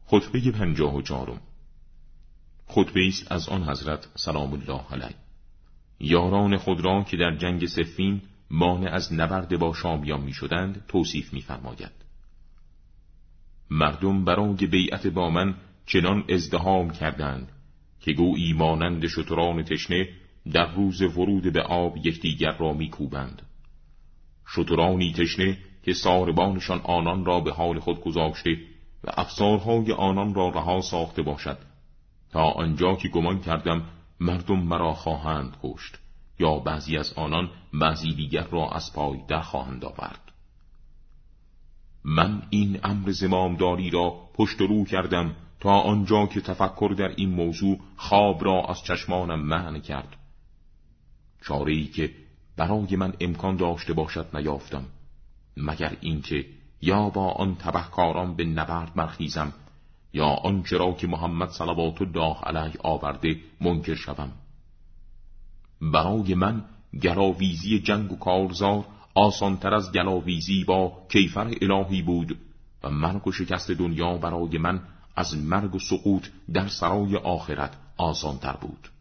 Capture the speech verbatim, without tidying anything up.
خطبه پنجاه و چهارم. خطبه است از آن حضرت سلام الله علیه یاران خود را که در جنگ صفین مانع از نبرد با شامیان می شدند توصیف می فرماید. مردم برای بیعت با من چنان ازدحام کردند که گویی مانند شتران تشنه در روز ورود به آب یکدیگر را می کوبند. شترانی تشنه که ساربانشان آنان را به حال خود گذاشته و افسارهای آنان را رها ساخته باشد، تا آنجا که گمان کردم مردم مرا خواهند کشت یا بعضی از آنان بعضی دیگر را از پای در خواهند آورد. من این امر زمامداری را پشت رو کردم تا آنجا که تفکر در این موضوع خواب را از چشمانم منع کرد. چاره‌ای که برای من امکان داشته باشد نیافتم، مگر اینکه یا با آن تبهکاران به نبرد برخیزم یا آنچه را که محمد صلوات الله علیه آورده منکر شوم. برای من گلاویزی جنگ و کارزار آسانتر از گلاویزی با کیفر الهی بود و مرگ و شکست دنیا برای من از مرگ و سقوط در سرای آخرت آسانتر بود.